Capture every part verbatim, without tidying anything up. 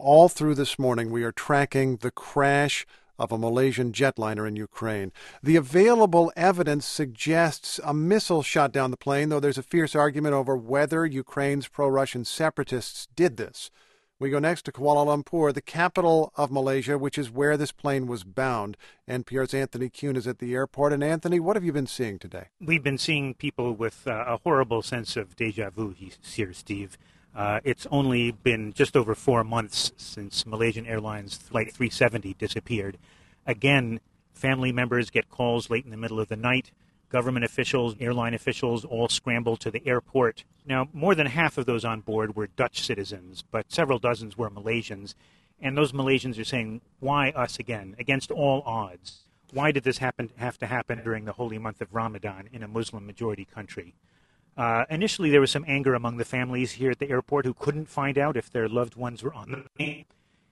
all through this morning, we are tracking the crash of a Malaysian jetliner in Ukraine. The available evidence suggests a missile shot down the plane, though there's a fierce argument over whether Ukraine's pro-Russian separatists did this. We go next to Kuala Lumpur, the capital of Malaysia, which is where this plane was bound. N P R's Anthony Kuhn is at the airport. And Anthony, what have you been seeing today? We've been seeing people with uh, a horrible sense of deja vu here, Steve. Uh, it's only been just over four months since Malaysian Airlines Flight three seventy disappeared. Again, family members get calls late in the middle of the night. Government officials, airline officials all scrambled to the airport. Now, more than half of those on board were Dutch citizens, but several dozens were Malaysians. And those Malaysians are saying, why us again, against all odds? Why did this happen have to happen during the holy month of Ramadan in a Muslim-majority country? Uh, initially, there was some anger among the families here at the airport who couldn't find out if their loved ones were on the plane.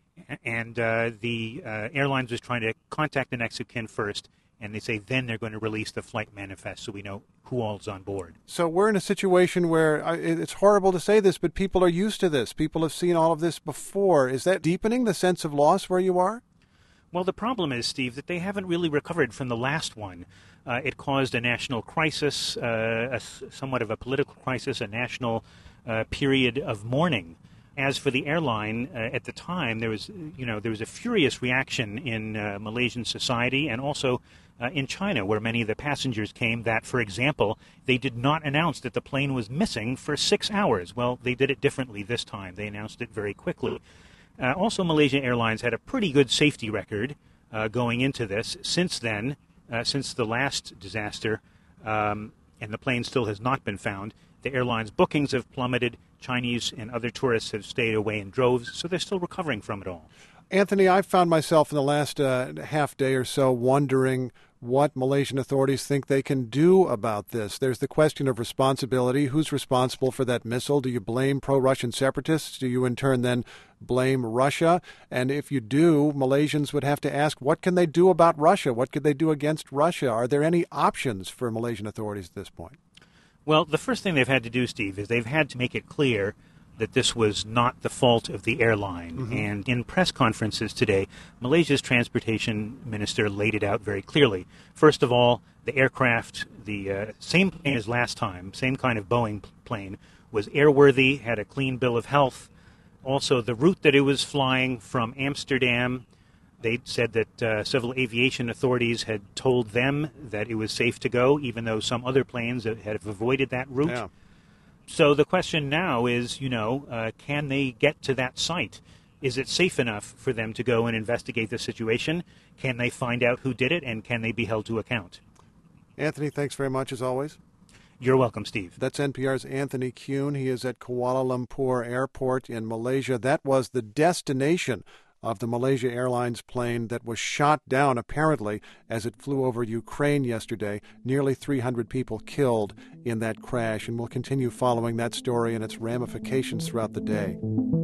And uh, the uh, airlines was trying to contact the next of kin first. And they say then they're going to release the flight manifest so we know who all's on board. So we're in a situation where it's horrible to say this, but people are used to this. People have seen all of this before. Is that deepening the sense of loss where you are? Well, the problem is, Steve, that they haven't really recovered from the last one. Uh, it caused a national crisis, uh, a, somewhat of a political crisis, a national uh, period of mourning. As for the airline, uh, at the time, there was, you know, there was a furious reaction in uh, Malaysian society and also uh, in China, where many of the passengers came that, for example, they did not announce that the plane was missing for six hours. Well, they did it differently this time. They announced it very quickly. Uh, also, Malaysia Airlines had a pretty good safety record uh, going into this. Since then, uh, since the last disaster, um, and the plane still has not been found, the airline's bookings have plummeted. Chinese and other tourists have stayed away in droves, so they're still recovering from it all. Anthony, I've found myself in the last uh, half day or so wondering what Malaysian authorities think they can do about this. There's the question of responsibility. Who's responsible for that missile? Do you blame pro-Russian separatists? Do you in turn then blame Russia? And if you do, Malaysians would have to ask, what can they do about Russia? What could they do against Russia? Are there any options for Malaysian authorities at this point? Well, the first thing they've had to do, Steve, is they've had to make it clear that this was not the fault of the airline. Mm-hmm. And in press conferences today, Malaysia's transportation minister laid it out very clearly. First of all, the aircraft, the uh, same plane as last time, same kind of Boeing plane, was airworthy, had a clean bill of health. Also, the route that it was flying from Amsterdam, they said that uh, civil aviation authorities had told them that it was safe to go, even though some other planes had avoided that route. Yeah. So the question now is, you know, uh, can they get to that site? Is it safe enough for them to go and investigate the situation? Can they find out who did it, and can they be held to account? Anthony, thanks very much as always. You're welcome, Steve. That's N P R's Anthony Kuhn. He is at Kuala Lumpur Airport in Malaysia. That was the destination of the Malaysia Airlines plane that was shot down, apparently, as it flew over Ukraine yesterday. Nearly three hundred people killed in that crash, and we'll continue following that story and its ramifications throughout the day.